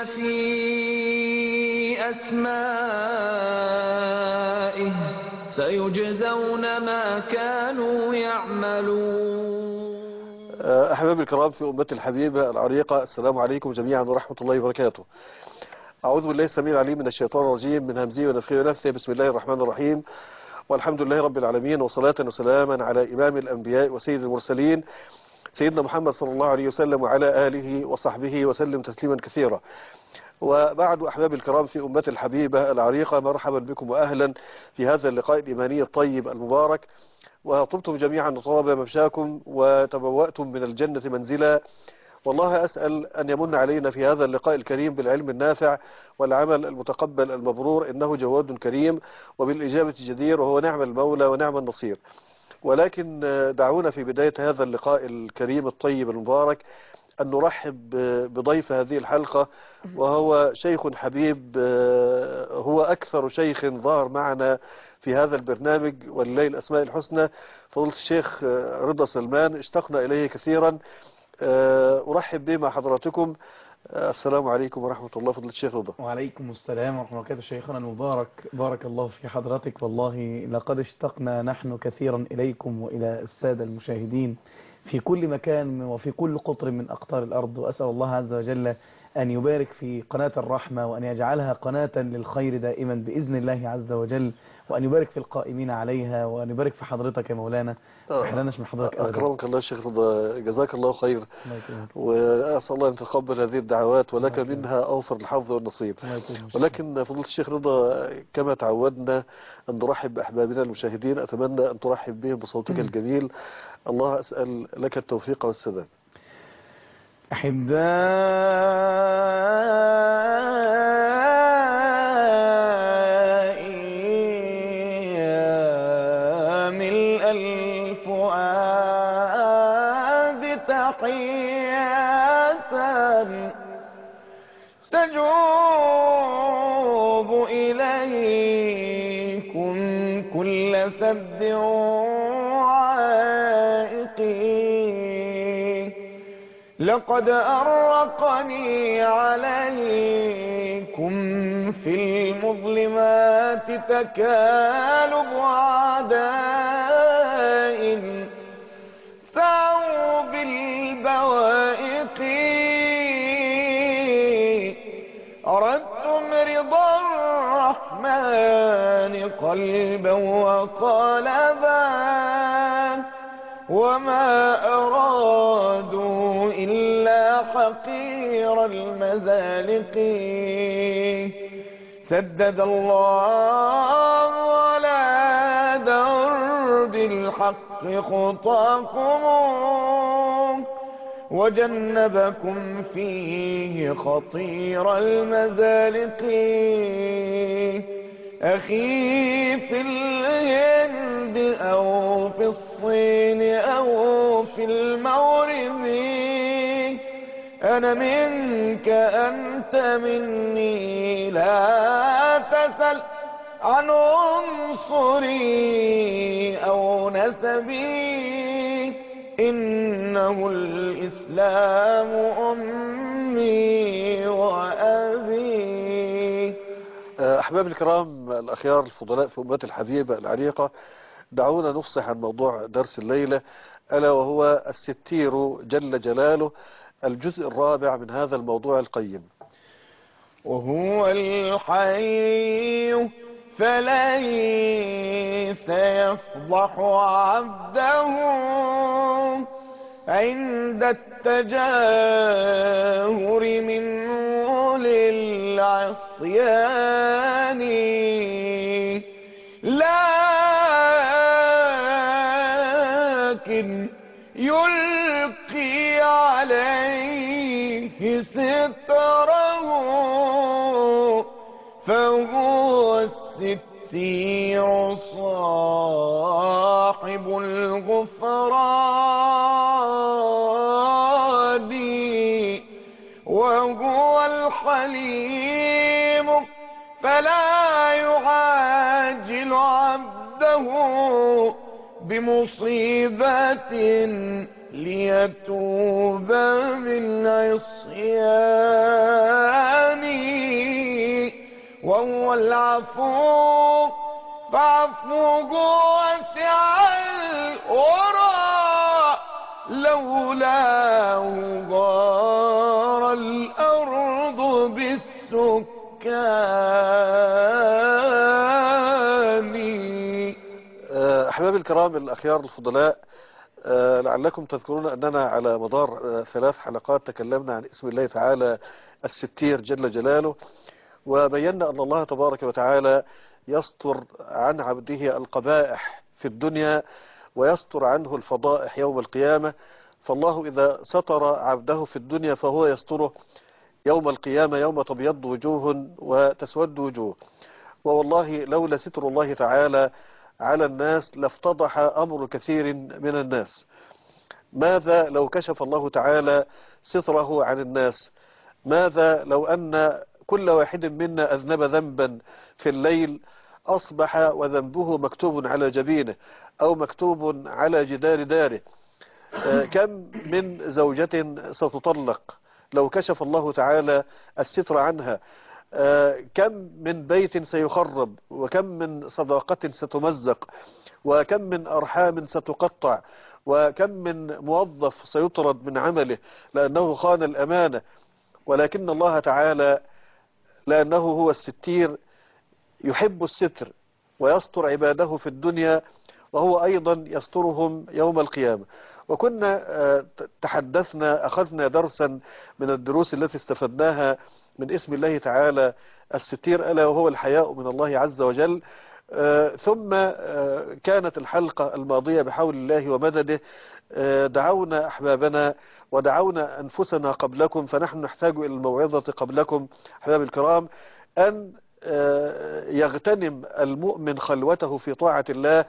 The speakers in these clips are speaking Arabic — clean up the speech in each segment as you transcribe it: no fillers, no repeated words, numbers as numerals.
يلحدون في أسمائه سيجزون ما كانوا يعملون. أحبابي الكرام في أمتي الحبيبة العريقة، السلام عليكم جميعا ورحمة الله وبركاته. أعوذ بالله السميع العليم من الشيطان الرجيم من همزه ونفخه ونفثه. بسم الله الرحمن الرحيم، والحمد لله رب العالمين، وصلاة وسلاما على إمام الأنبياء وسيد المرسلين سيدنا محمد صلى الله عليه وسلم وعلى آله وصحبه وسلم تسليما كثيرا. وبعد أحبابي الكرام في أمتي الحبيبة العريقة، مرحبا بكم وأهلا في هذا اللقاء الإيماني الطيب المبارك. وطبتم جميعا وطاب ممشاكم وتبوأتم من الجنة منزلا. والله أسأل أن يمن علينا في هذا اللقاء الكريم بالعلم النافع والعمل المتقبل المبرور، إنه جواد كريم وبالإجابة جدير، وهو نعم المولى ونعم النصير. ولكن دعونا في بداية هذا اللقاء الكريم الطيب المبارك أن نرحب بضيف هذه الحلقة، وهو شيخ حبيب، هو أكثر شيخ ظهر معنا في هذا البرنامج ولله الأسماء الحسنى، فضيلة الشيخ رضا سلمان، اشتقنا إليه كثيرا. أرحب به مع حضراتكم. السلام عليكم ورحمة الله فضيلة الشيخ رضا. وعليكم السلام ورحمة الله وبركاته. شيخنا المبارك، بارك الله في حضرتك. والله لقد اشتقنا نحن كثيرا إليكم وإلى السادة المشاهدين في كل مكان وفي كل قطر من أقطار الأرض، وأسأل الله عز وجل أن يبارك في قناة الرحمة وأن يجعلها قناة للخير دائما بإذن الله عز وجل، وأن يبارك في القائمين عليها، وأن يبارك في حضرتك يا مولانا. ما حرمناش من حضرتك أبدا. أكرمك الله الشيخ رضا، جزاك الله خير، وأسأل الله أن تقبل هذه الدعوات ولك منها أوفر الحظ والنصيب. ولكن فضيلة الشيخ رضا، كما تعودنا أن نرحب بأحبابنا المشاهدين، أتمنى أن ترحب بهم بصوتك الجميل. الله أسأل لك التوفيق والسداد. أحبائي يا ملء الفؤاد تحية تجوب إليكم كل سد وعائق. لقد أرقني عليكم في المظلمات تكالب أعداء سعوا بالبوائق. أردتم رضا الرحمن قلبا وقلبا، وما أرادوا إلا حقير المزالق. سدد الله على درب الحق خطاكم وجنبكم فيه خطير المزالق. أخي في الهند أو في الصين أو في المغرب، أنا منك أنت مني، لا تسل عن عنصري أو نسبي، إنه الإسلام أمي وأبي. أحباب الكرام الأخيار الفضلاء في أمتي الحبيبة العريقة، دعونا نفصح عن موضوع درس الليلة، ألا وهو الستير جل جلاله، الجزء الرابع من هذا الموضوع القيم. وهو الحي فليس يفضح عبده عند التجاهر منه للعصيان، لكن يلقي عليه ستره، فهو الستير صاحب الغفران، وهو الحليم فلا يعاجل عبده بمصيبة ليتوب من عصيان. والعفو فعفوه وسع الورى لولاه غار الأرض بالسكان. أحبابي الكرام الأخيار الفضلاء، لعلكم تذكرون أننا على مدار 3 حلقات تكلمنا عن اسم الله تعالى الستير جل جلاله، وبينا أن الله تبارك وتعالى يستر عن عبده القبائح في الدنيا ويستر عنه الفضائح يوم القيامة. فالله إذا ستر عبده في الدنيا فهو يستره يوم القيامة، يوم تبيض وجوه وتسود وجوه. ووالله لولا ستر الله تعالى على الناس لافتضح أمر كثير من الناس. ماذا لو كشف الله تعالى ستره عن الناس؟ ماذا لو أن كل واحد منا أذنب ذنبا في الليل أصبح وذنبه مكتوب على جبينه أو مكتوب على جدار داره؟ كم من زوجة ستطلق لو كشف الله تعالى الستر عنها؟ كم من بيت سيخرب، وكم من صداقة ستمزق، وكم من أرحام ستقطع، وكم من موظف سيطرد من عمله لأنه خان الأمانة. ولكن الله تعالى لأنه هو الستير يحب الستر ويستر عباده في الدنيا، وهو أيضا يسترهم يوم القيامة. وكنا تحدثنا أخذنا درسا من الدروس التي استفدناها من اسم الله تعالى الستير، ألا وهو الحياء من الله عز وجل. ثم كانت الحلقة الماضية بحول الله ومدده دعونا أحبابنا ودعونا أنفسنا قبلكم، فنحن نحتاج إلى الموعظة قبلكم أحباب الكرام، أن يغتنم المؤمن خلوته في طاعة الله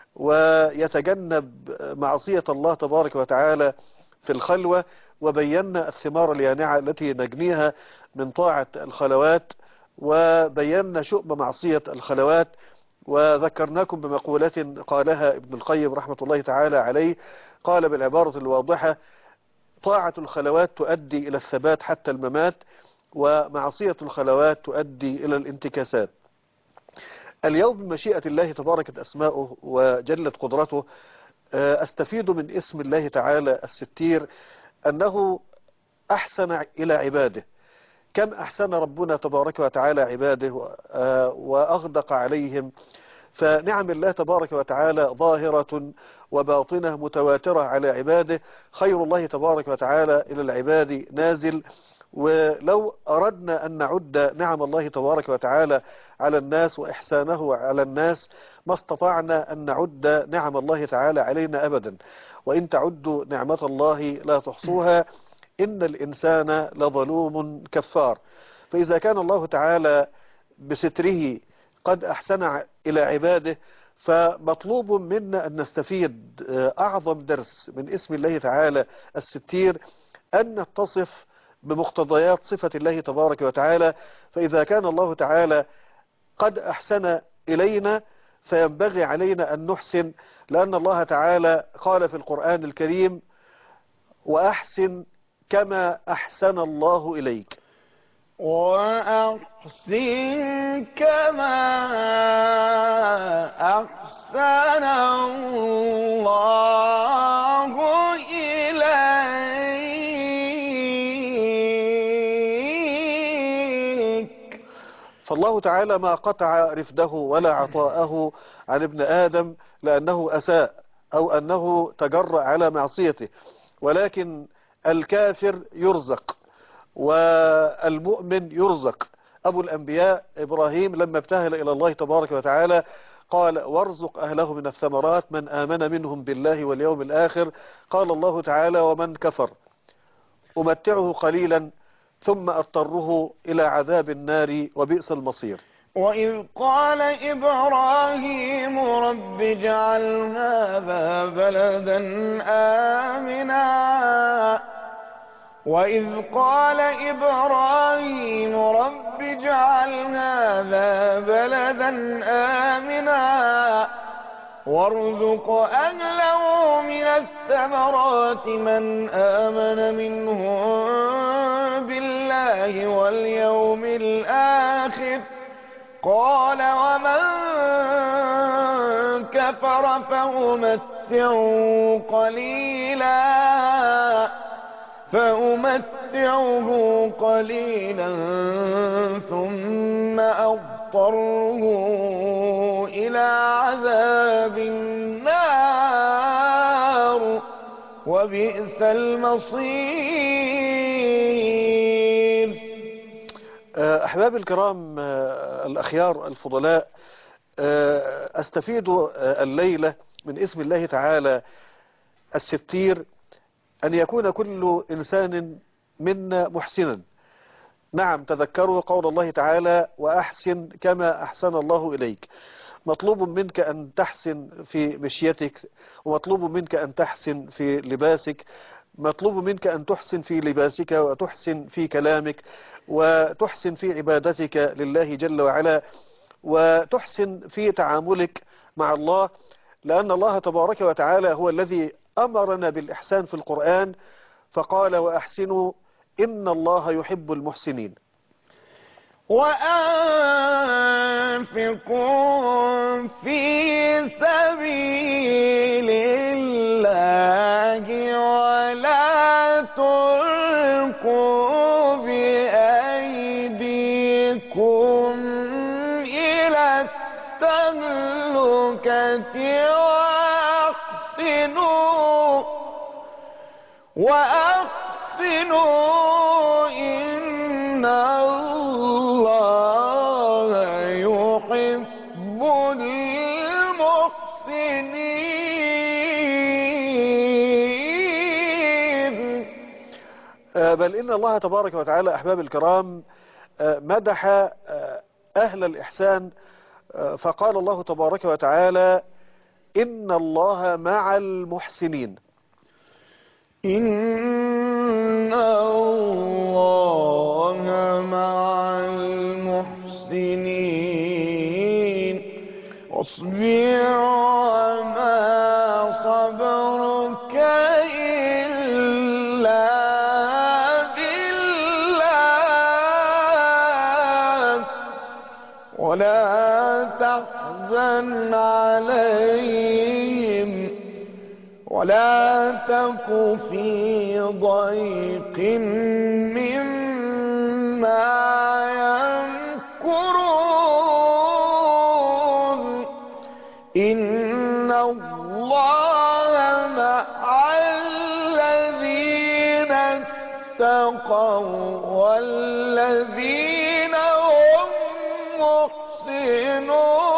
ويتجنب معصية الله تبارك وتعالى في الخلوة. وبينا الثمار اليانعة التي نجنيها من طاعة الخلوات، وبينا شؤم معصية الخلوات، وذكرناكم بمقولات قالها ابن القيم رحمة الله تعالى عليه. قال بالعبارة الواضحة: طاعة الخلوات تؤدي إلى الثبات حتى الممات، ومعصية الخلوات تؤدي إلى الانتكاسات. اليوم بمشيئة الله تباركت أسماؤه وجلت قدرته أستفيد من اسم الله تعالى الستير أنه أحسن إلى عباده. كم أحسن ربنا تبارك وتعالى عباده وأغدق عليهم، فنعم الله تبارك وتعالى ظاهرة وباطنة متواترة على عباده. خير الله تبارك وتعالى إلى العباد نازل. ولو أردنا أن نعد نعم الله تبارك وتعالى على الناس وإحسانه على الناس ما استطعنا أن نعد نعم الله تعالى علينا أبدا. وإن تعدوا نعمة الله لا تحصوها إن الإنسان لظلوم كفار. فإذا كان الله تعالى بستره قد أحسن إلى عباده، فمطلوب منا أن نستفيد أعظم درس من اسم الله تعالى الستير، أن نتصف بمقتضيات صفة الله تبارك وتعالى. فإذا كان الله تعالى قد أحسن إلينا فينبغي علينا أن نحسن، لأن الله تعالى قال في القرآن الكريم: وأحسن كما أحسن الله إليك. وأحسن كما أحسن الله إليك. فالله تعالى ما قطع رفده ولا عطاءه عن ابن آدم لأنه أساء أو أنه تجرأ على معصيته، ولكن الكافر يرزق والمؤمن يرزق. أبو الأنبياء إبراهيم لما ابتهل إلى الله تبارك وتعالى قال: وارزق أهله من الثمرات من آمن منهم بالله واليوم الآخر. قال الله تعالى: ومن كفر أمتعه قليلا ثم أضطره إلى عذاب النار وبئس المصير. وإذ قال إبراهيم رب اجعل هذا بلدا آمنا وإذ قال إبراهيم رب اجعل هذا بلدا آمنا وارزق أهله من الثمرات من آمن منهم بالله واليوم الآخر قال ومن كفر فأمتعه قليلا ثم أضطره إلى عذاب النار وبئس المصير. أحباب الكرام الأخيار الفضلاء، أستفيد الليلة من اسم الله تعالى الستير أن يكون كل إنسان منا محسنا. نعم، تذكروا قول الله تعالى وأحسن كما أحسن الله إليك. مطلوب منك أن تحسن في مشيتك، ومطلوب منك أن تحسن في لباسك، مطلوب منك أن تحسن في لباسك وتحسن في كلامك وتحسن في عبادتك لله جل وعلا، وتحسن في تعاملك مع الله، لأن الله تبارك وتعالى هو الذي أمرنا بالإحسان في القرآن، فقال وأحسنوا إن الله يحب المحسنين. وأنفقوا في سبيل الله ولا تلقوا بأيديكم إلى التهلكة وأحسنوا إن الله يحب المحسنين. بل إن الله تبارك وتعالى أحباب الكرام مدح أهل الإحسان، فقال الله تبارك وتعالى إن الله مع المحسنين. إن الله مع المحسنين واصبر وما صبرك إلا بالله ولا تحزن عليهم ولا تك في ضيق مما يمكرون إن الله مع الذين اتقوا والذين هم محسنون.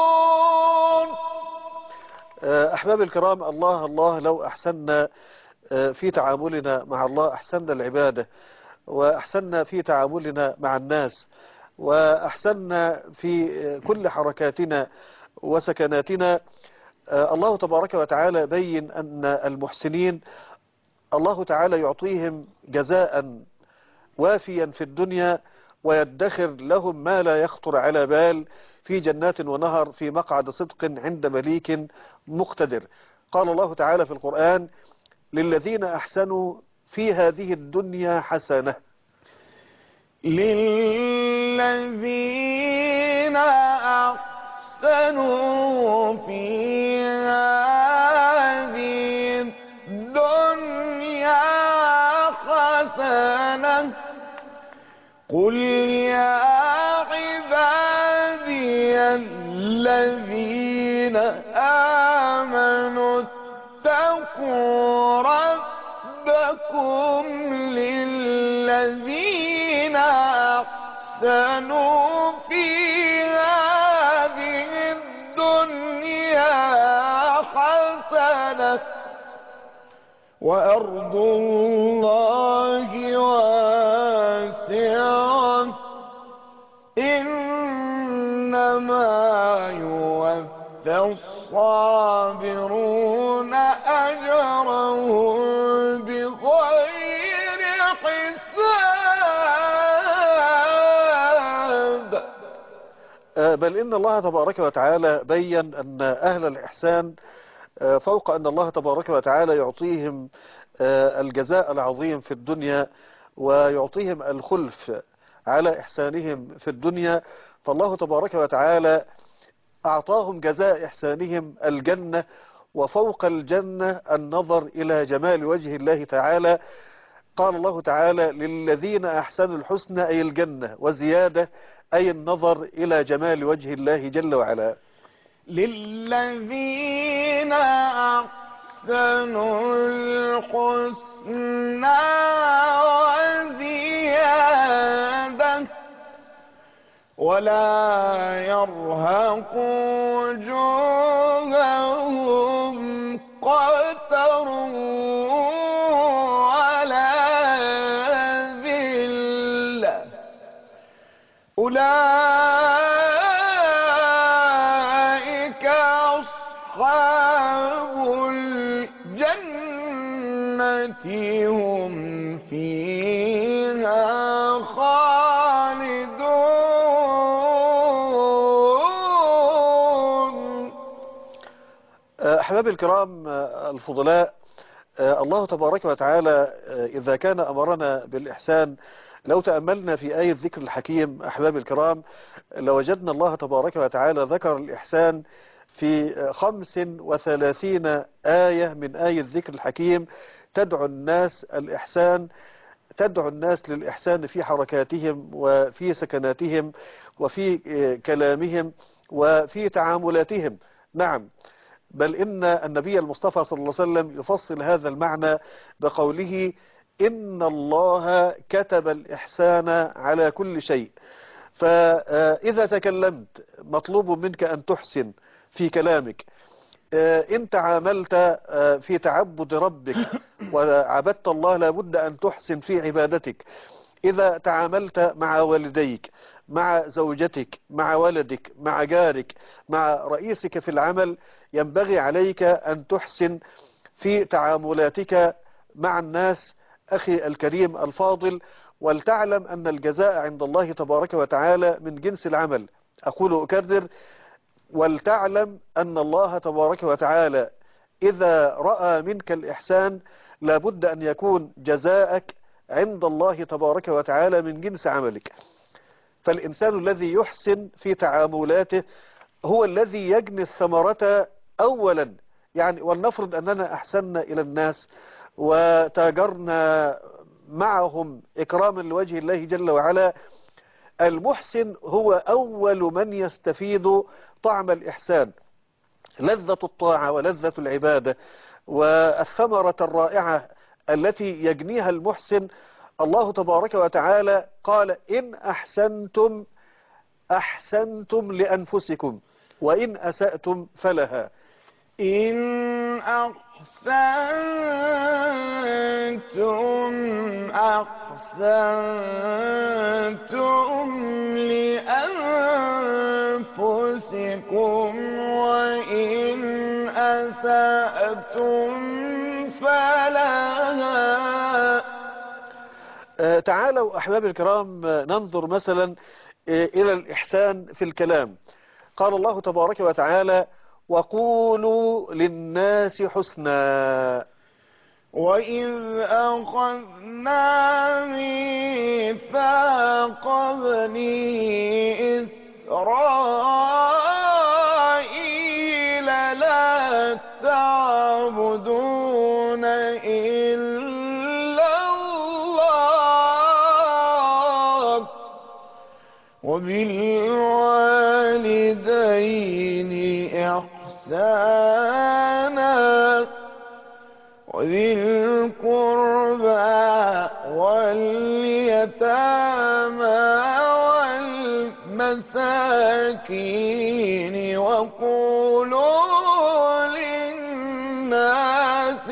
أحباب الكرام، الله لو أحسننا في تعاملنا مع الله أحسننا العبادة، وأحسننا في تعاملنا مع الناس، وأحسننا في كل حركاتنا وسكناتنا. الله تبارك وتعالى بين أن المحسنين الله تعالى يعطيهم جزاء وافيا في الدنيا، ويدخر لهم ما لا يخطر على بال في جنات ونهر في مقعد صدق عند مليك مقتدر. قال الله تعالى في القرآن للذين أحسنوا في هذه الدنيا حسنة. للذين أحسنوا في هذه الدنيا حسنة قل يا عبادي الذين آمنوا اتقوا ربكم للذين أحسنوا في هذه الدنيا حسنة وأرض الله واسعة إنما يوفى الصابرون أجرهم بغير حساب. بل إن الله تبارك وتعالى بين أن أهل الإحسان فوق أن الله تبارك وتعالى يعطيهم الجزاء العظيم في الدنيا ويعطيهم الخلف على إحسانهم في الدنيا، فالله تبارك وتعالى أعطاهم جزاء إحسانهم الجنة، وفوق الجنة النظر إلى جمال وجه الله تعالى. قال الله تعالى: للذين أحسنوا الحسنى، أي الجنة، وزيادة، أي النظر إلى جمال وجه الله جل وعلا. للذين أحسنوا الحسنى وزيادة ولا يرهق وجوههم قتر ولا ذلة أولئك أصحاب الجنة هم فيها خالدون. أحبابي الكرام الفضلاء، الله تبارك وتعالى إذا كان أمرنا بالإحسان، لو تأملنا في آية ذكر الحكيم أحبابي الكرام لوجدنا الله تبارك وتعالى ذكر الإحسان في 35 آية من آية ذكر الحكيم تدعو الناس الإحسان، تدعو الناس للإحسان في حركاتهم وفي سكناتهم وفي كلامهم وفي تعاملاتهم. نعم، بل إن النبي المصطفى صلى الله عليه وسلم يفصل هذا المعنى بقوله: إن الله كتب الإحسان على كل شيء. فإذا تكلمت مطلوب منك أن تحسن في كلامك. إن تعاملت في تعبد ربك وعبدت الله لابد أن تحسن في عبادتك. إذا تعاملت مع والديك، مع زوجتك، مع ولدك، مع جارك، مع رئيسك في العمل، ينبغي عليك أن تحسن في تعاملاتك مع الناس. أخي الكريم الفاضل، ولتعلم أن الجزاء عند الله تبارك وتعالى من جنس العمل. أقول أكرر: ولتعلم أن الله تبارك وتعالى إذا رأى منك الإحسان لابد أن يكون جزاءك عند الله تبارك وتعالى من جنس عملك. فالإنسان الذي يحسن في تعاملاته هو الذي يجني الثمرة أولا. يعني ولنفرض أننا أحسننا إلى الناس وتاجرنا معهم إكراما لوجه الله جل وعلا، المحسن هو أول من يستفيد طعم الإحسان، لذة الطاعة ولذة العبادة والثمرة الرائعة التي يجنيها المحسن. الله تبارك وتعالى قال: إن أحسنتم أحسنتم لأنفسكم وإن أسأتم فلها. إن أحسنتم أحسنتم لأنفسكم وإن أسأتم فلها. تعالوا أحبابي الكرام ننظر مثلا إلى الإحسان في الكلام. قال الله تبارك وتعالى: وقولوا للناس حسنا. وإذ أخذنا ميثاق بني إسرائيل لا تعبدون إلا الله وبالوالدين إحسانا وذي القربى واليتامى والمساكين وقولوا للناس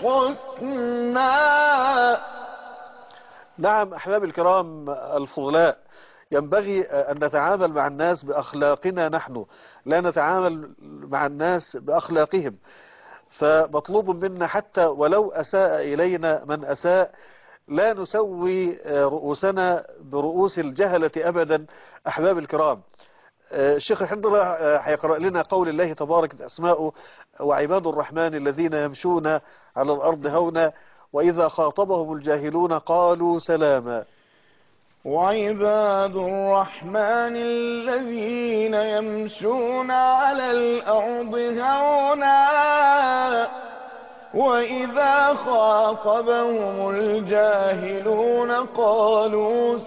حسنا. نعم أحبابي الكرام الفضلاء، ينبغي أن نتعامل مع الناس بأخلاقنا نحن، لا نتعامل مع الناس بأخلاقهم. فمطلوب منا حتى ولو أساء إلينا من أساء لا نسوي رؤوسنا برؤوس الجهلة أبدا. أحباب الكرام، الشيخ الحمد هيقرأ لنا قول الله تبارك أسماؤه: وعباد الرحمن الذين يمشون على الأرض هونا وإذا خاطبهم الجاهلون قالوا سلاما. وعباد الرحمن الذين يمشون على الأرض هونا وإذا خاطبهم الجاهلون قالوا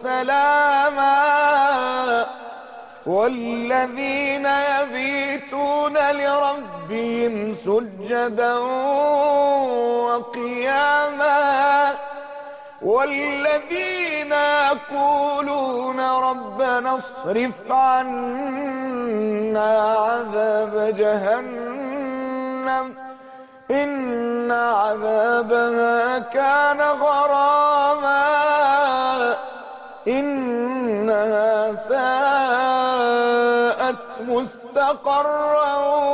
سلاما والذين يبيتون لربهم سجدا وقياما والذين يقولون ربنا اصرف عنا عذاب جهنم إن عذابها كان غراما إنها ساءت مستقرا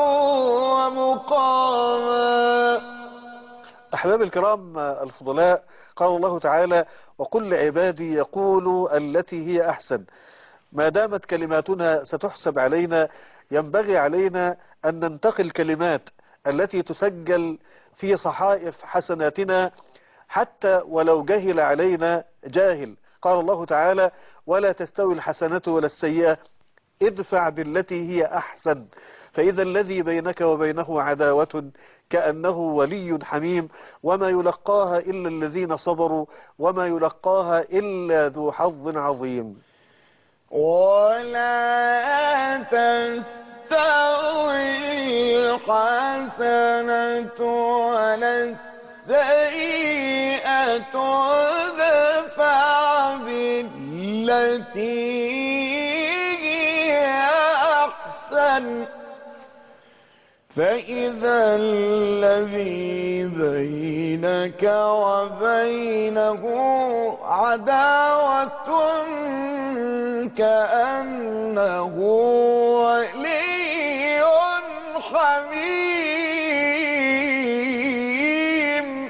ومقاما. أحباب الكرام الفضلاء، قال الله تعالى: وقل لعبادي يقولوا التي هي أحسن. ما دامت كلماتنا ستحسب علينا ينبغي علينا أن ننتقل الكلمات التي تسجل في صحائف حسناتنا حتى ولو جهل علينا جاهل. قال الله تعالى: ولا تستوي الحسنة ولا السيئة ادفع بالتي هي أحسن فإذا الذي بينك وبينه عداوة كأنه ولي حميم وما يلقاها إلا الذين صبروا وما يلقاها إلا ذو حظ عظيم. ولا تستوي الحسنة ولا السيئة ادفع بالتي هي أحسن فإذا الذي بينك وبينه عداوة كأنه ولي حميم.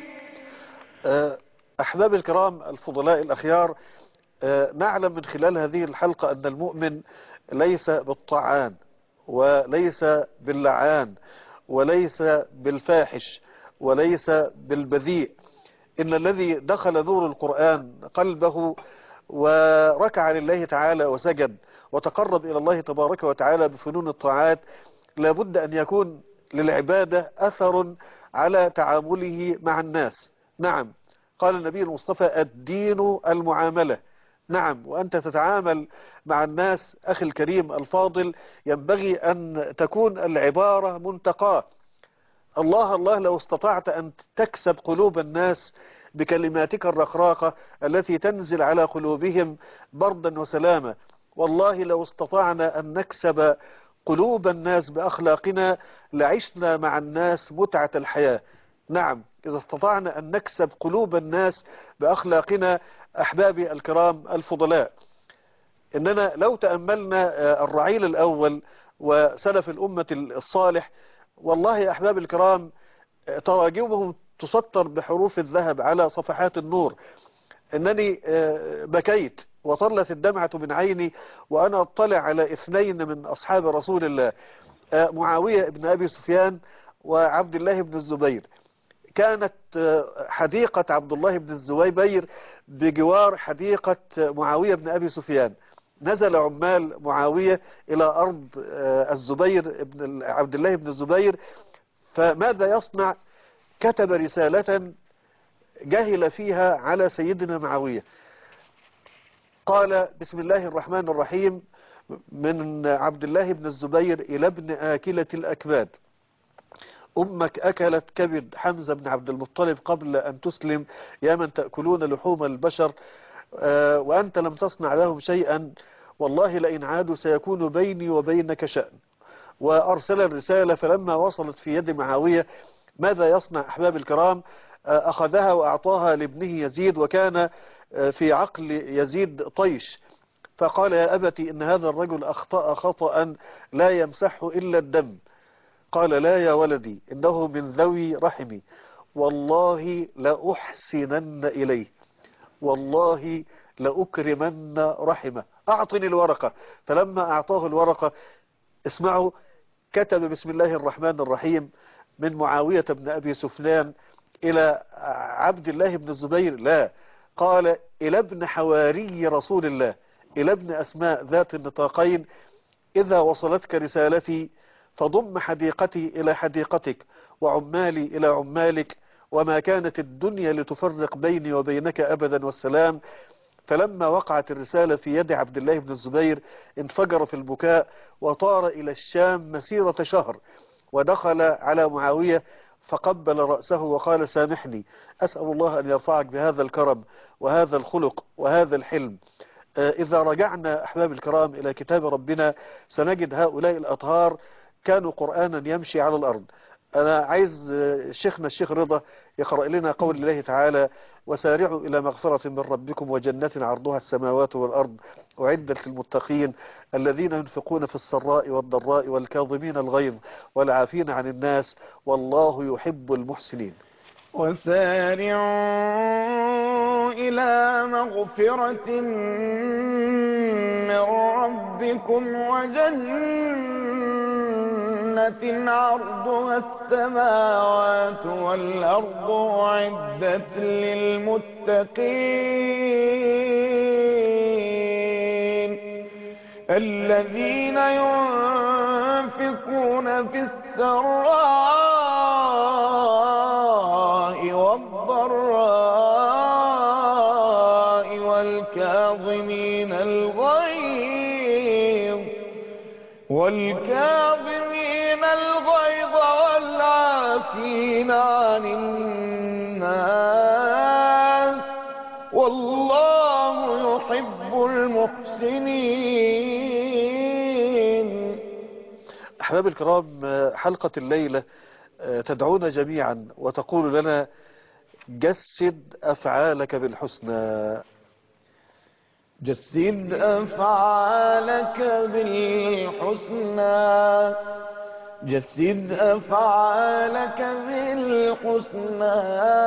أحباب الكرام الفضلاء الأخيار، نعلم من خلال هذه الحلقة أن المؤمن ليس بالطعان وليس باللعان وليس بالفاحش وليس بالبذيء. إن الذي دخل نور القرآن قلبه وركع لله تعالى وسجد وتقرب إلى الله تبارك وتعالى بفنون الطاعات لابد أن يكون للعبادة أثر على تعامله مع الناس. نعم، قال النبي المصطفى: الدين المعاملة. نعم، وأنت تتعامل مع الناس أخي الكريم الفاضل ينبغي أن تكون العبارة منتقاة. الله الله لو استطعت أن تكسب قلوب الناس بكلماتك الرقراقة التي تنزل على قلوبهم بردا وسلاما. والله لو استطعنا أن نكسب قلوب الناس بأخلاقنا لعشنا مع الناس متعة الحياة. نعم، إذا استطعنا أن نكسب قلوب الناس بأخلاقنا أحبابي الكرام الفضلاء. إننا لو تأملنا الرعيل الأول وسلف الأمة الصالح والله يا أحباب الكرام تراجمهم تسطر بحروف الذهب على صفحات النور. إنني بكيت وطلت الدمعة من عيني وأنا أطلع على اثنين من أصحاب رسول الله، معاوية بن أبي سفيان وعبد الله بن الزبير. كانت حديقة عبد الله بن الزبير بجوار حديقة معاوية بن أبي سفيان. نزل عمال معاوية إلى أرض الزبير بن عبد الله بن الزبير، فماذا يصنع؟ كتب رسالة جهل فيها على سيدنا معاوية. قال: بسم الله الرحمن الرحيم، من عبد الله بن الزبير إلى ابن آكلة الأكباد. أمك أكلت كبد حمزة بن عبد المطلب قبل أن تسلم يا من تأكلون لحوم البشر، وأنت لم تصنع لهم شيئا، والله لئن عادوا سيكون بيني وبينك شأن. وأرسل الرسالة، فلما وصلت في يد معاوية ماذا يصنع أحباب الكرام؟ أخذها وأعطاها لابنه يزيد، وكان في عقل يزيد طيش، فقال: يا أبتي إن هذا الرجل أخطأ خطأ لا يمسحه إلا الدم. قال: لا يا ولدي، إنه من ذوي رحمي، والله لأحسنن إليه، والله لأكرمن رحمه، أعطني الورقة. فلما أعطاه الورقة، اسمعوا، كتب: بسم الله الرحمن الرحيم، من معاوية بن أبي سفيان إلى عبد الله بن الزبير. لا، قال إلى ابن حواري رسول الله، إلى ابن أسماء ذات النطاقين، إذا وصلتك رسالتي فضم حديقتي إلى حديقتك وعمالي إلى عمالك، وما كانت الدنيا لتفرق بيني وبينك أبدا والسلام. فلما وقعت الرسالة في يد عبد الله بن الزبير انفجر في البكاء وطار إلى الشام مسيرة شهر، ودخل على معاوية فقبل رأسه وقال سامحني، أسأل الله أن يرفعك بهذا الكرم وهذا الخلق وهذا الحلم. إذا رجعنا أحباب الكرام إلى كتاب ربنا سنجد هؤلاء الأطهار كانوا قرآنا يمشي على الأرض. أنا عايز شيخنا الشيخ رضا يقرأ لنا قول الله تعالى: وسارعوا إلى مغفرة من ربكم وجنة عرضها السماوات والأرض أعدت للمتقين الذين ينفقون في السراء والضراء والكاظمين الغيظ والعافين عن الناس والله يحب المحسنين. وسارعوا إلى مغفرة من ربكم وجنة عرضها السماوات والأرض أعدت للمتقين الذين ينفقون في السراء والضراء والكاظمين الغيظ والعافين عن الناس والله يحب المحسنين. أحباب الكرام، حلقة الليلة تدعونا جميعا وتقول لنا: جسد أفعالك بالحسنى. جسد أفعالك بالحسنى، جسد أفعالك بالحسنى،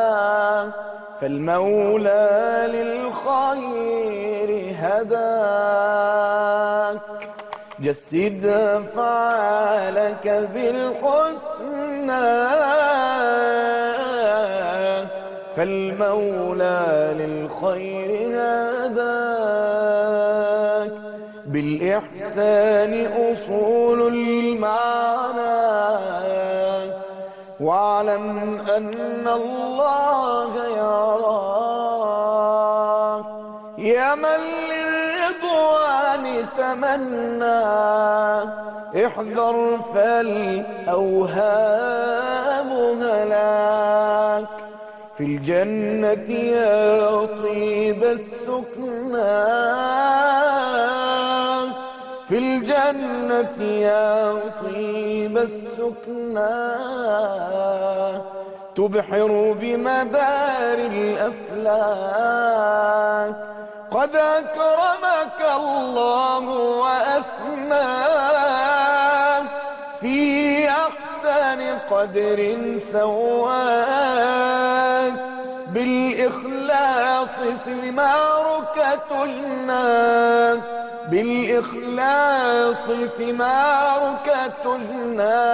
فالمولى للخير هداك. جسد أفعالك بالحسنى، فالمولى للخير هداك. بالإحسان أصول المعنى، واعلم أن الله يراك. يا من للرضوان تمنى، احذر فالأوهام هلاك. في الجنة يا طيب السكنى، في الجنة يا طيب السكنى، تبحر بمدار الأفلاك. قد أكرمك الله وأثناك، في أحسن قدر سواك. بالإخلاص ثمارك تجنى، بالإخلاص ثمارك تجنى.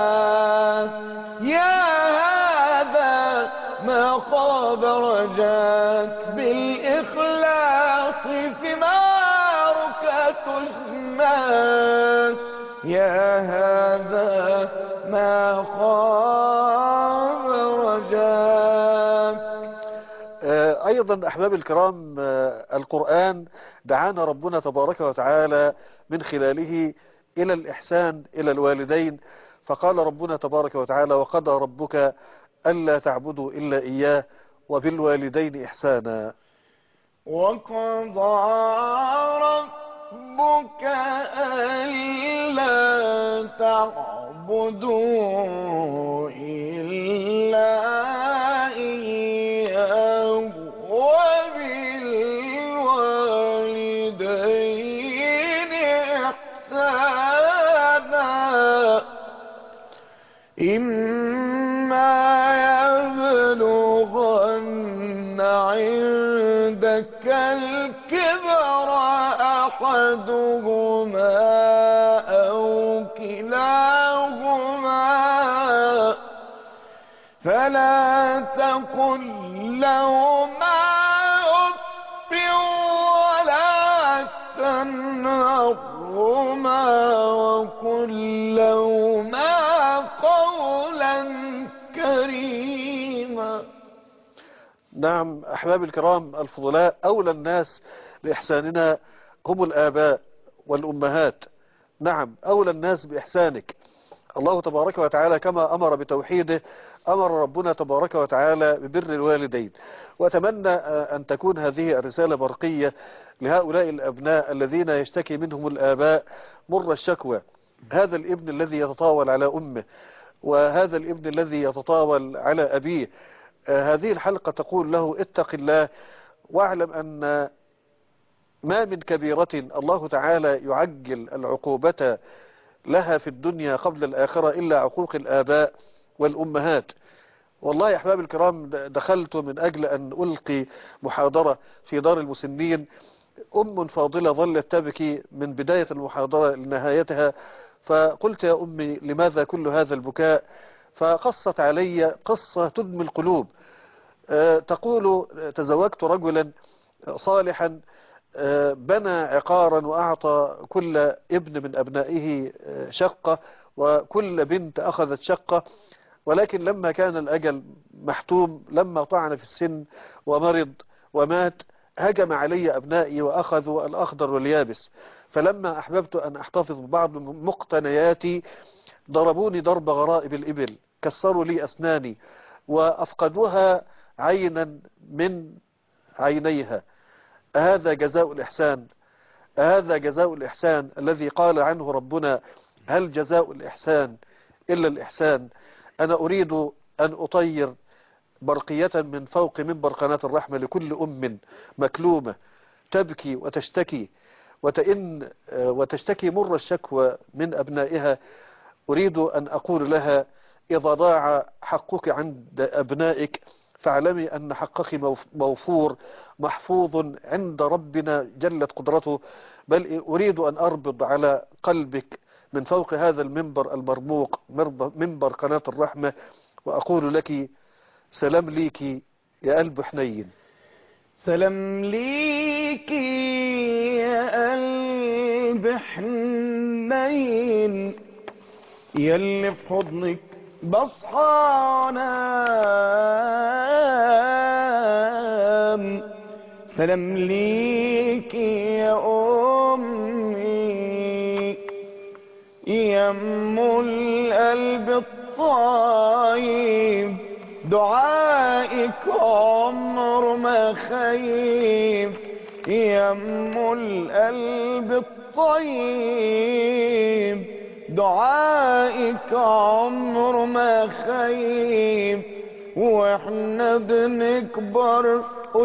يا هذا ما خاب رجاك، بالإخلاص ثمارك تجنى. يا هذا ما خاب رجاك. أيضا أحباب الكرام، القرآن دعانا ربنا تبارك وتعالى من خلاله إلى الإحسان إلى الوالدين، فقال ربنا تبارك وتعالى: وقضى ربك ألا تعبدوا إلا إياه وبالوالدين إحسانا. وقضى ربك ألا تعبدوا إلا إياه وبالوالدين إحسانا. إما يبلغن عندك الكبر أحدهما أو كلاهما فلا تقل لهما أف تبرما وقل لهما قولا كريما. نعم أحبابي الكرام الفضلاء، أولى الناس بإحساننا هم الآباء والأمهات. نعم أولى الناس بإحسانك. الله تبارك وتعالى كما أمر بتوحيده أمر ربنا تبارك وتعالى ببر الوالدين. وأتمنى أن تكون هذه الرسالة برقية لهؤلاء الأبناء الذين يشتكي منهم الآباء مر الشكوى. هذا الابن الذي يتطاول على أمه، وهذا الابن الذي يتطاول على أبيه. هذه الحلقة تقول له اتق الله، واعلم أن ما من كبيرة الله تعالى يعجل العقوبة لها في الدنيا قبل الآخرة إلا عقوق الآباء والأمهات. والله يا أحباب الكرام دخلت من أجل أن ألقي محاضرة في دار المسنين. أم فاضلة ظلت تبكي من بداية المحاضرة لنهايتها، فقلت يا أمي لماذا كل هذا البكاء؟ فقصت علي قصة تدمي القلوب. تقول تزوجت رجلا صالحا بنى عقارا وأعطى كل ابن من أبنائه شقة، وكل بنت أخذت شقة، ولكن لما كان الأجل محتوم، لما طعن في السن ومرض ومات، هجم علي أبنائي وأخذوا الأخضر واليابس. فلما أحببت أن أحتفظ ببعض مقتنياتي ضربوني ضرب غرائب الإبل، كسروا لي أسناني وأفقدوها عينا من عينيها. هذا جزاء الإحسان؟ هذا جزاء الإحسان الذي قال عنه ربنا هل جزاء الإحسان إلا الإحسان؟ أنا أريد أن أطير برقية من فوق منبر قناة الرحمة لكل أم مكلومة تبكي وتشتكي مر الشكوى من أبنائها. أريد أن أقول لها إذا ضاع حقك عند أبنائك فاعلمي أن حقك موفور محفوظ عند ربنا جلت قدرته. بل أريد أن أربض على قلبك من فوق هذا المنبر المرموق، منبر قناة الرحمة، وأقول لك سلام ليك يا قلب حنين. سلام ليك يا قلب حنين، يلي في حضنك بصحى انام. سلام ليك يا امي يا ام القلب الطيب، دعائك عمر ما خيب. يا ام القلب الطيب، دعائك عمر ما خيب. واحنا بنكبر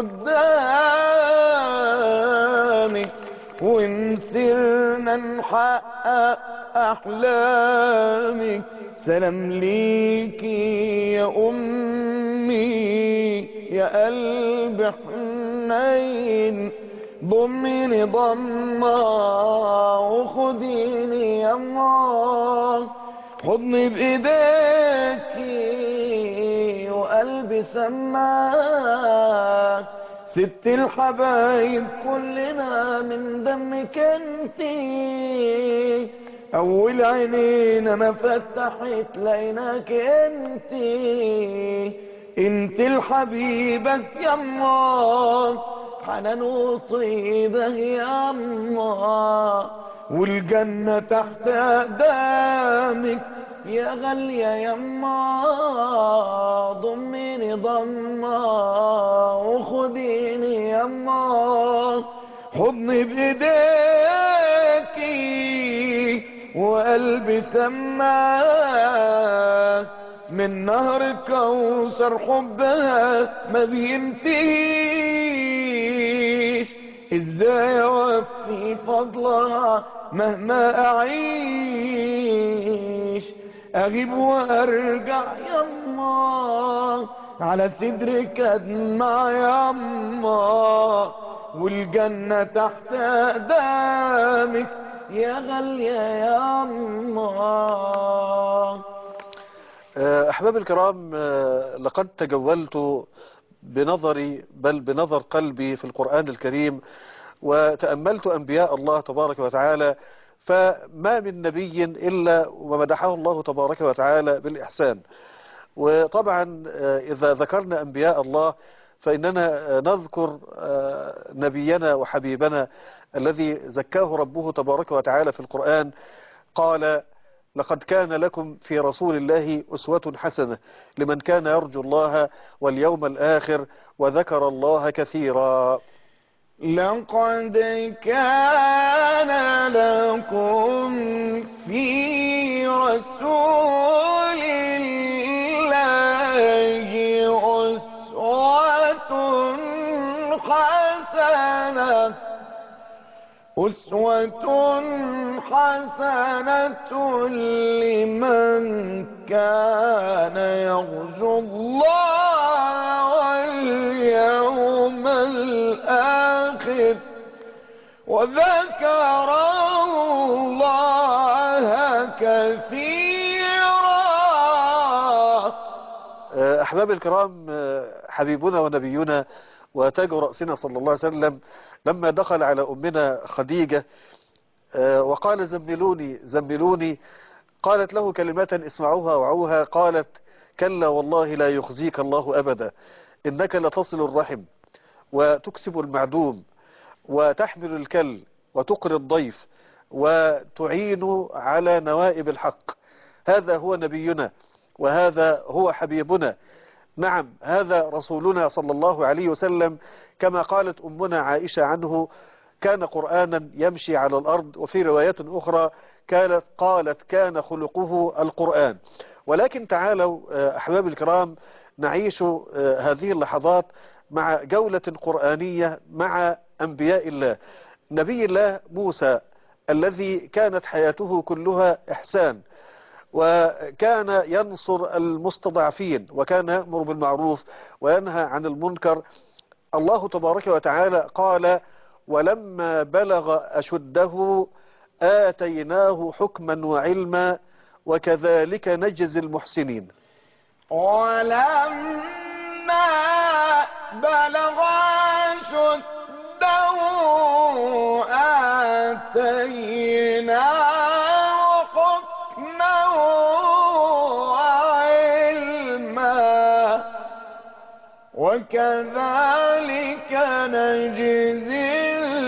قدامك ونسيرنا نحقق احلامك. سلام ليكي يا امي يا قلب حنين، ضميني ضمة وخديني يما، حضني بايديكي وقلبي سماك. ست الحبايب كلنا من دمك انتي، اول عينينا ما فتحت لقيناك انتي. انت الحبيبة يما، حنان وطيبة يما، والجنة تحت اقدامك يا غالية يما. ضميني ضمة وخديني يما، حضني بايديكي وقلبي سماك. من نهر كوثر حبها ما بينتهيش، ازاي اوفي فضلها مهما اعيش. اغيب وارجع يما، على صدرك ادمع يما، والجنة تحت اقدامك يا غالية يما. أحباب الكرام، لقد تجولت بنظري بل بنظر قلبي في القرآن الكريم، وتأملت أنبياء الله تبارك وتعالى، فما من نبي إلا ومدحه الله تبارك وتعالى بالإحسان. وطبعا إذا ذكرنا أنبياء الله فإننا نذكر نبينا وحبيبنا الذي زكاه ربه تبارك وتعالى في القرآن. قال: لقد كان لكم في رسول الله أسوة حسنة لمن كان يرجو الله واليوم الآخر وذكر الله كثيرا. لقد كان لكم في رسول الله أسوة حسنة لمن كان يرجو الله واليوم الآخر وذكر الله كثيرا. أحباب الكرام، حبيبنا ونبينا وتاج رأسنا صلى الله عليه وسلم لما دخل على أمنا خديجة وقال: زملوني زملوني، قالت له كلمات اسمعوها وعوها. قالت: كلا والله لا يخزيك الله أبدا، إنك لتصل الرحم وتكسب المعدوم وتحمل الكل وتقري الضيف وتعين على نوائب الحق. هذا هو نبينا وهذا هو حبيبنا. نعم، هذا رسولنا صلى الله عليه وسلم، كما قالت أمنا عائشة عنه: كان قرآنا يمشي على الأرض. وفي رواية أخرى قالت كان خلقه القرآن. ولكن تعالوا أحباب الكرام نعيش هذه اللحظات مع جولة قرآنية مع أنبياء الله. نبي الله موسى الذي كانت حياته كلها إحسان، وكان ينصر المستضعفين، وكان يأمر بالمعروف وينهى عن المنكر. الله تبارك وتعالى قال: ولما بلغ أشده آتيناه حكما وعلما وكذلك نجزي المحسنين. ولما بلغ أشده آتيناه حكما وعلما وكذلك نجزي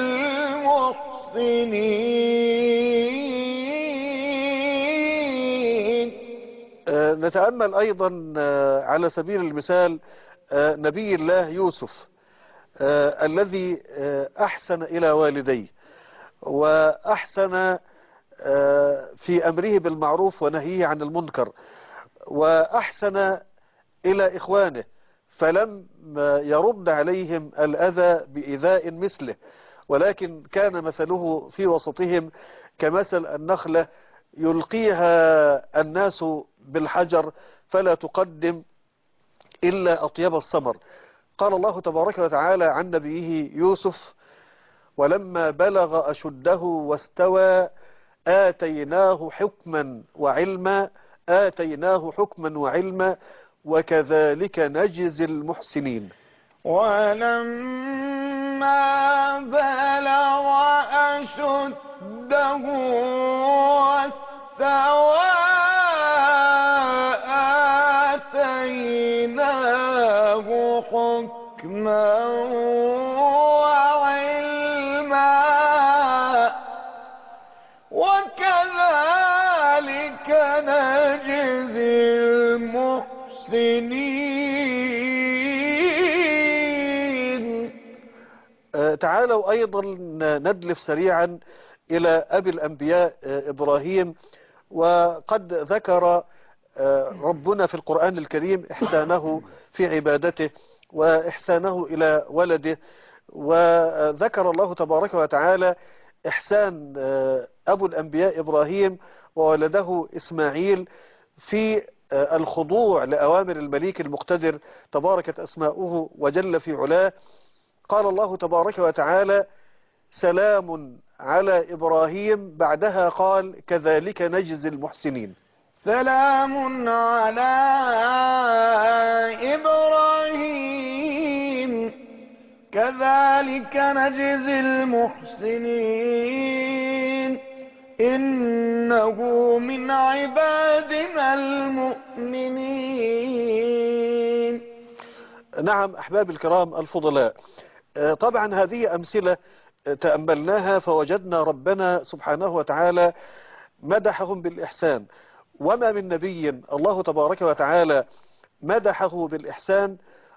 المحسنين. نتأمل أيضا على سبيل المثال نبي الله يوسف الذي أحسن إلى والديه وأحسن في أمره بالمعروف ونهيه عن المنكر، وأحسن إلى إخوانه فلم يرد عليهم الأذى بإيذاء مثله، ولكن كان مثله في وسطهم كمثل النخلة يلقيها الناس بالحجر فلا تقدم إلا أطيب الثمر. قال الله تبارك وتعالى عن نبيه يوسف: ولما بلغ أشده واستوى آتيناه حكما وعلما آتيناه حكما وعلما وكذلك نجزي المحسنين. ولما بلغ أشده واستوى آتيناه حكما وعلما وكذلك نجزي المحسنين. تعالوا أيضا ندلف سريعا إلى أبي الأنبياء إبراهيم. وقد ذكر ربنا في القرآن الكريم إحسانه في عبادته وإحسانه إلى ولده، وذكر الله تبارك وتعالى إحسان أبو الأنبياء إبراهيم وولده إسماعيل في الخضوع لأوامر المليك المقتدر تباركت أسماؤه وجل في علاه. قال الله تبارك وتعالى: سلام على إبراهيم، بعدها قال: كذلك نجزي المحسنين. سلام على إبراهيم كذلك نجزي المحسنين إنه من عبادنا المؤمنين. نعم أحباب الكرام الفضلاء، طبعا هذه أمثلة تأملناها فوجدنا ربنا سبحانه وتعالى مدحهم بالإحسان، وما من نبي الله تبارك وتعالى مدحه بالإحسان.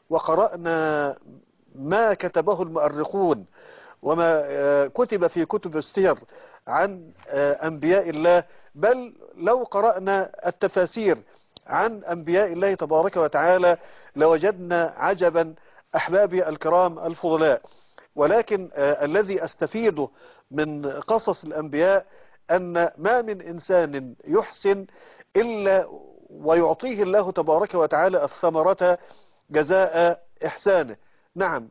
وقرأنا ما كتبه المؤرخون وما كتب في كتب السير عن أنبياء الله، بل لو قرأنا التفاسير عن أنبياء الله تبارك وتعالى لوجدنا عجبا أحبابي الكرام الفضلاء. ولكن الذي أستفيده من قصص الأنبياء أن ما من إنسان يحسن إلا ويعطيه الله تبارك وتعالى الثمرة جزاء إحسانه. نعم،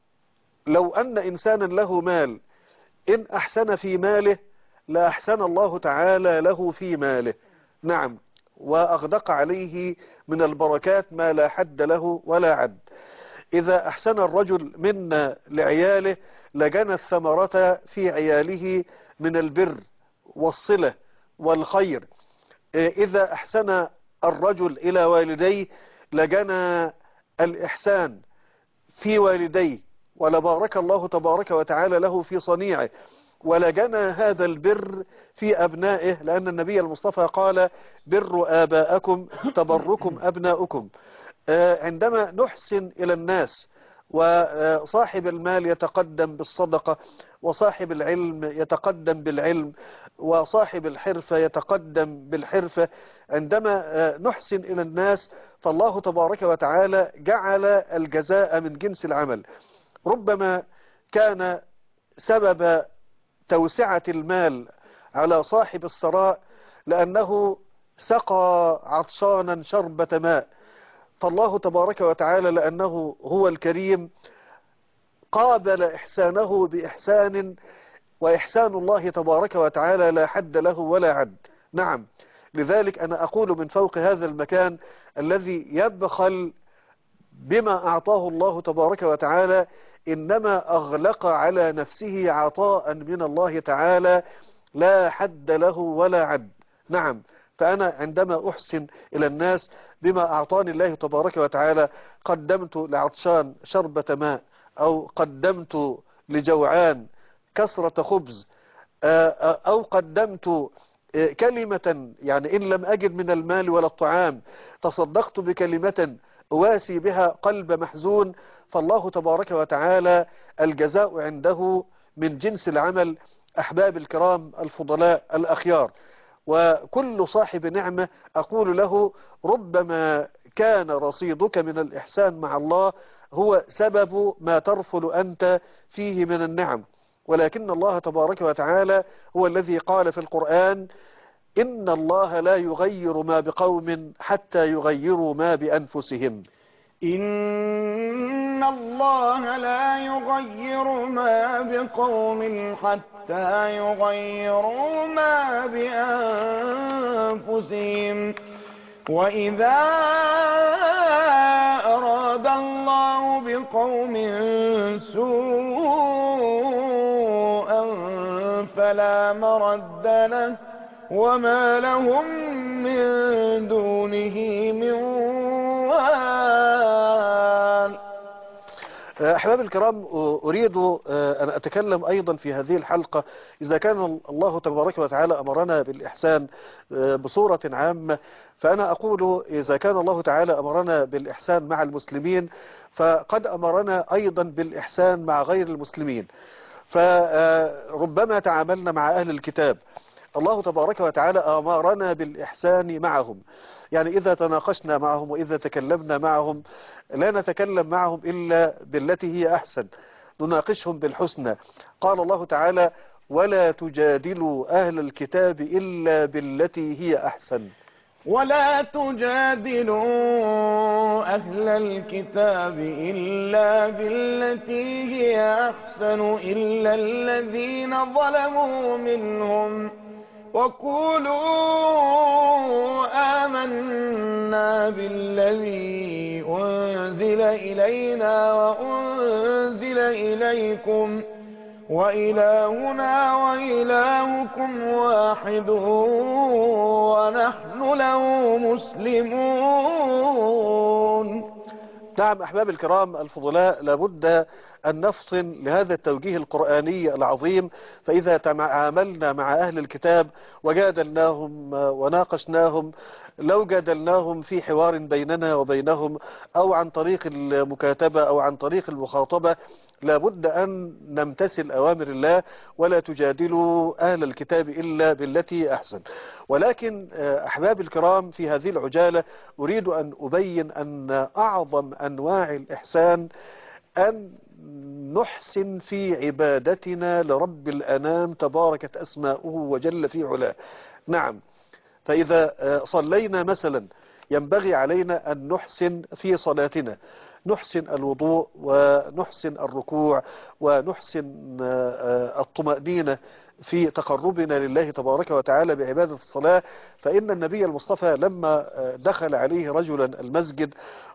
لو أن إنسانا له مال إن أحسن في ماله لأحسن الله تعالى له في ماله. نعم، وأغدق عليه من البركات ما لا حد له ولا عد. إذا أحسن الرجل منا لعياله لجنى الثمرة في عياله من البر والصلة والخير. إذا أحسن الرجل إلى والديه لجنى الإحسان في والديه، ولبارك الله تبارك وتعالى له في صنيعه، ولجنى هذا البر في أبنائه، لأن النبي المصطفى قال: بر آباءكم تبركم أبناؤكم. عندما نحسن إلى الناس، وصاحب المال يتقدم بالصدقة، وصاحب العلم يتقدم بالعلم، وصاحب الحرفة يتقدم بالحرفة، عندما نحسن إلى الناس فالله تبارك وتعالى جعل الجزاء من جنس العمل. ربما كان سبب توسعة المال على صاحب الثراء لأنه سقى عطشانا شربة ماء، فالله تبارك وتعالى لأنه هو الكريم قابل إحسانه بإحسان، وإحسان الله تبارك وتعالى لا حد له ولا عد. نعم، لذلك أنا أقول من فوق هذا المكان: الذي يبخل بما أعطاه الله تبارك وتعالى إنما أغلق على نفسه عطاء من الله تعالى لا حد له ولا عد. نعم، فأنا عندما أحسن إلى الناس بما أعطاني الله تبارك وتعالى، قدمت لعطشان شربة ماء، أو قدمت لجوعان كسرة خبز، أو قدمت كلمة، يعني إن لم أجد من المال ولا الطعام تصدقت بكلمة أواسي بها قلب محزون، فالله تبارك وتعالى الجزاء عنده من جنس العمل. أحباب الكرام الفضلاء الأخيار، وكل صاحب نعمة أقول له: ربما كان رصيدك من الإحسان مع الله هو سبب ما ترفل أنت فيه من النعم، ولكن الله تبارك وتعالى هو الذي قال في القرآن: إن الله لا يغير ما بقوم حتى يغيروا ما بأنفسهم. إن الله لا يغير ما بقوم حتى يغيروا ما بأنفسهم، وإذا أراد الله بقوم سوءا فلا مرد له وما لهم من دونه من وال. أحباب الكرام، أريد أن أتكلم أيضا في هذه الحلقة. إذا كان الله تبارك وتعالى أمرنا بالإحسان بصورة عامة، فأنا أقول إذا كان الله تعالى أمرنا بالإحسان مع المسلمين فقد أمرنا أيضا بالإحسان مع غير المسلمين. فربما تعاملنا مع أهل الكتاب، الله تبارك وتعالى أمرنا بالإحسان معهم. يعني إذا تناقشنا معهم وإذا تكلمنا معهم لا نتكلم معهم إلا بالتي هي أحسن، نناقشهم بالحسنى. قال الله تعالى: ولا تجادلوا أهل الكتاب إلا بالتي هي أحسن. ولا تجادلوا أهل الكتاب إلا بالتي هي أحسن إلا الذين ظلموا منهم وقولوا آمنا بالذي أنزل إلينا وأنزل إليكم وإلهنا وإلهكم واحد ونحن له مسلمون. نعم أحباب الكرام الفضلاء، لابد أن نفطن لهذا التوجيه القرآني العظيم. فإذا تعاملنا مع أهل الكتاب وجادلناهم وناقشناهم، لو جادلناهم في حوار بيننا وبينهم أو عن طريق المكاتبة أو عن طريق المخاطبة، لابد أن نمتثل أوامر الله، ولا تجادلوا أهل الكتاب إلا بالتي أحسن. ولكن أحباب الكرام، في هذه العجالة أريد أن أبين أن أعظم أنواع الإحسان أن نحسن في عبادتنا لرب الأنام تباركت أسماؤه وجل في علاه. نعم، فإذا صلينا مثلا ينبغي علينا أن نحسن في صلاتنا، نحسن الوضوء ونحسن الركوع ونحسن الطمأنينة في تقربنا لله تبارك وتعالى بعبادة الصلاة. فإن النبي المصطفى لما دخل عليه رجلا المسجد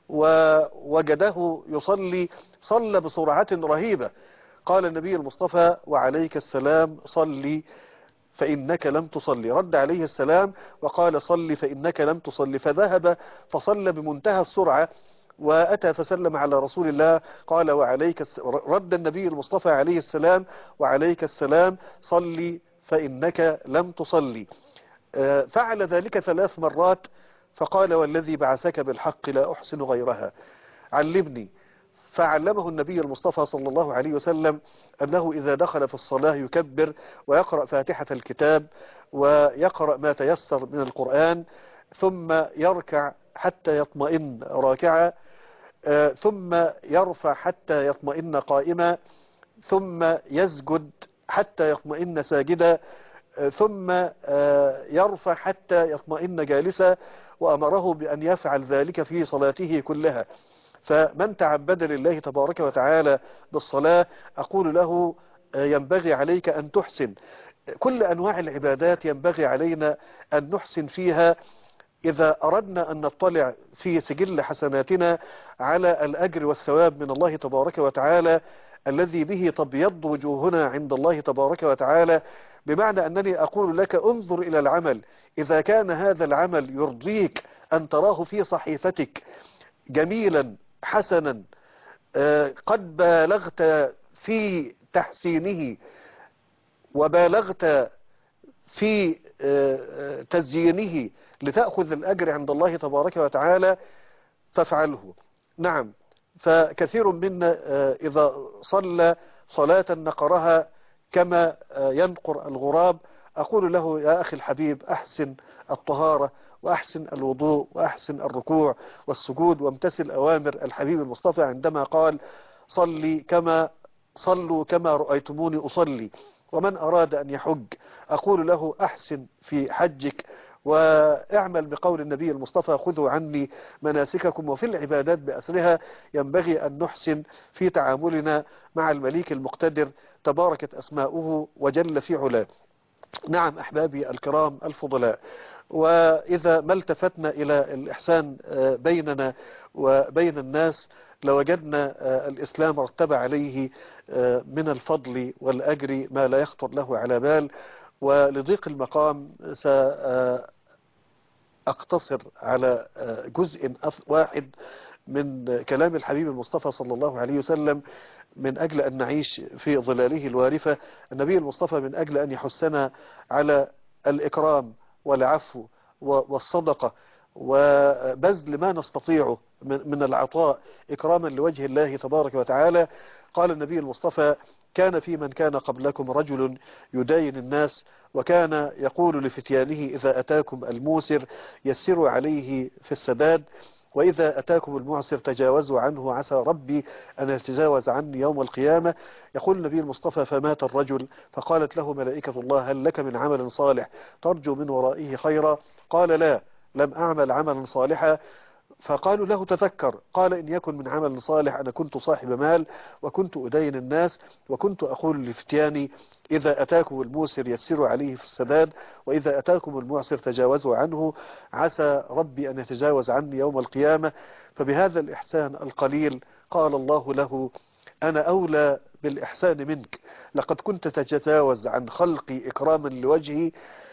ووجده يصلي، صلى بسرعة رهيبة. قال النبي المصطفى: وعليك السلام، صلي فإنك لم تصلي. رد عليه السلام وقال: صلي فإنك لم تصلي. فذهب فصلى بمنتهى السرعة وأتى فسلم على رسول الله، قال: رد النبي المصطفى عليه السلام: وعليك السلام، صلي فإنك لم تصلي. فعل ذلك 3 مرات، فقال: والذي بعثك بالحق لا أحسن غيرها، علمني. فعلمه النبي المصطفى صلى الله عليه وسلم أنه إذا دخل في الصلاة يكبر ويقرأ فاتحة الكتاب ويقرأ ما تيسر من القرآن، ثم يركع حتى يطمئن راكعا، ثم يرفع حتى يطمئن قائما، ثم يسجد حتى يطمئن ساجدا، ثم يرفع حتى يطمئن جالسا، وأمره بأن يفعل ذلك في صلاته كلها. فمن تعبد لله تبارك وتعالى بالصلاة أقول له: ينبغي عليك أن تحسن كل أنواع العبادات، ينبغي علينا أن نحسن فيها إذا أردنا أن نطلع في سجل حسناتنا على الأجر والثواب من الله تبارك وتعالى الذي به تبيض وجوهنا عند الله تبارك وتعالى. بمعنى أنني أقول لك: انظر إلى العمل، إذا كان هذا العمل يرضيك أن تراه في صحيفتك جميلا حسنا، قد بالغت في تحسينه وبالغت في تزيينه لتأخذ الأجر عند الله تبارك وتعالى، فافعله. نعم، فكثير منا إذا صلى صلاة نقرها كما ينقر الغراب، أقول له: يا أخي الحبيب، أحسن الطهارة وأحسن الوضوء وأحسن الركوع والسجود، وامتثل أوامر الحبيب المصطفى عندما قال: صلوا كما رأيتموني أصلي. ومن أراد أن يحج أقول له: أحسن في حجك واعمل بقول النبي المصطفى: خذوا عني مناسككم. وفي العبادات بأسرها ينبغي أن نحسن في تعاملنا مع المليك المقتدر تباركت أسماؤه وجل في علاه. نعم أحبابي الكرام الفضلاء، وإذا ما التفتنا إلى الإحسان بيننا وبين الناس لوجدنا الإسلام رتب عليه من الفضل والأجر ما لا يخطر له على بال. ولضيق المقام سأقتصر على جزء واحد من كلام الحبيب المصطفى صلى الله عليه وسلم من أجل أن نعيش في ظلاله الوارفة. النبي المصطفى من أجل أن يحثنا على الإكرام والعفو والصدقة وبذل ما نستطيعه من العطاء إكراما لوجه الله تبارك وتعالى، قال النبي المصطفى: كان في من كان قبلكم رجل يداين الناس، وكان يقول لفتيانه: إذا أتاكم الموسر يسروا عليه في السداد، وإذا أتاكم المعسر تجاوزوا عنه، عسى ربي أن يتجاوز عني يوم القيامة. يقول النبي المصطفى: فمات الرجل، فقالت له ملائكة الله: هل لك من عمل صالح ترجو من ورائه خيرا؟ قال: لا، لم أعمل عملا صالحا. فقالوا له تذكر. قال إن يكن من عمل صالح أنا كنت صاحب مال وكنت أدين الناس وكنت أقول لفتياني إذا أتاكم الموسر يسروا عليه في السداد وإذا أتاكم المعسر تجاوزوا عنه، عسى ربي أن يتجاوز عني يوم القيامة. فبهذا الإحسان القليل قال الله له أنا أولى بالإحسان منك، لقد كنت تتجاوز عن خلقي إكراما لوجهي،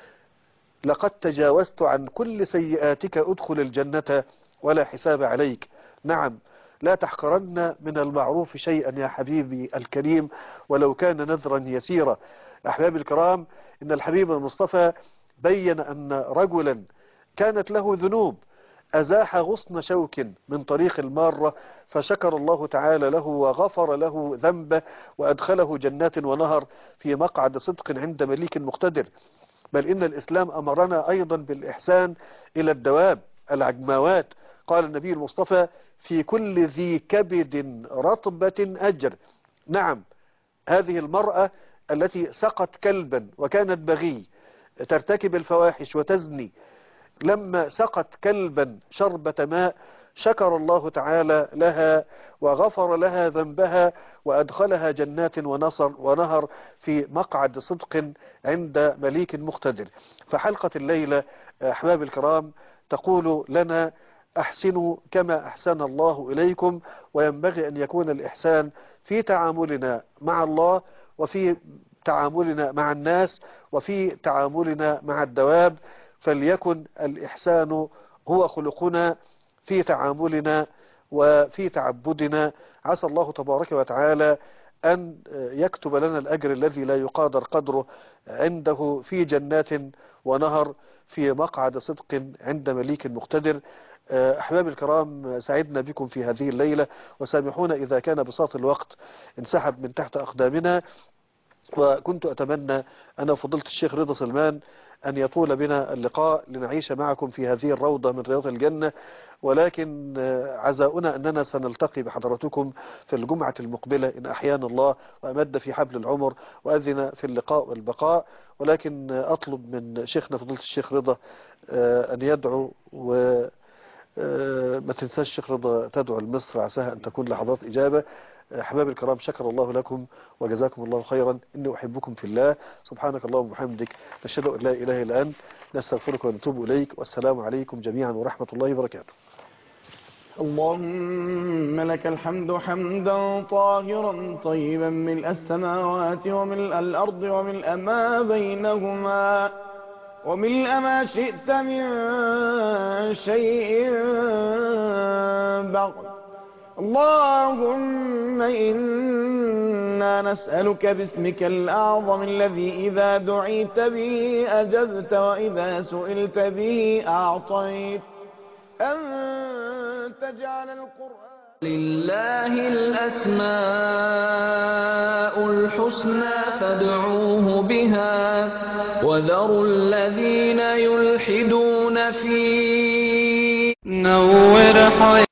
لقد تجاوزت عن كل سيئاتك، أدخل الجنة ولا حساب عليك. نعم، لا تحقرن من المعروف شيئا يا حبيبي الكريم ولو كان نذرا يسيرا. أحبابي الكرام، إن الحبيب المصطفى بين أن رجلا كانت له ذنوب أزاح غصن شوك من طريق المارة فشكر الله تعالى له وغفر له ذنبه وأدخله جنات ونهر في مقعد صدق عند مليك مقتدر. بل إن الإسلام أمرنا أيضا بالإحسان إلى الدواب العجماوات. قال النبي المصطفى في كل ذي كبد رطبة أجر. نعم، هذه المرأة التي سقت كلبا وكانت بغي ترتكب الفواحش وتزني، لما سقت كلبا شربة ماء شكر الله تعالى لها وغفر لها ذنبها وأدخلها جنات ونهر في مقعد صدق عند مليك مقتدر. فحلقة الليلة أحباب الكرام تقول لنا أحسنوا كما أحسن الله إليكم، وينبغي أن يكون الإحسان في تعاملنا مع الله وفي تعاملنا مع الناس وفي تعاملنا مع الدواب. فليكن الإحسان هو خلقنا في تعاملنا وفي تعبدنا. عسى الله تبارك وتعالى أن يكتب لنا الأجر الذي لا يقادر قدره عنده في جنات ونهر في مقعد صدق عند مليك مقتدر. أحباب الكرام، سعدنا بكم في هذه الليلة، وسامحونا إذا كان بساط الوقت انسحب من تحت أقدامنا. وكنت أتمنى أنا وفضيلة الشيخ رضا سلمان أن يطول بنا اللقاء لنعيش معكم في هذه الروضة من رياض الجنة، ولكن عزاؤنا أننا سنلتقي بحضراتكم في الجمعة المقبلة إن أحيانا الله وأمد في حبل العمر وأذن في اللقاء والبقاء. ولكن أطلب من شيخنا فضيلة الشيخ رضا أن يدعو، وما تنساش الشيخ رضا تدعو لمصر عساها أن تكون لحظات إجابة. أحباب الكرام، شكر الله لكم وجزاكم الله خيرا، إني أحبكم في الله. سبحانك اللهم وبحمدك، نشهد أن لا إله إلا أنت، نستغفرك ونتوب إليك، والسلام عليكم جميعا ورحمة الله وبركاته. اللهم لك الحمد حمدا طاهرا طيبا ملء السماوات وملء الأرض وملء ما بينهما وملء ما شئت من شيء بعد. اللهم إنا نسألك باسمك الأعظم الذي إذا دعيت به أجبت وإذا سئلت به أعطيت أن تجعل القرآن. لله الأسماء الحسنى فادعوه بها وذروا الذين يلحدون في نور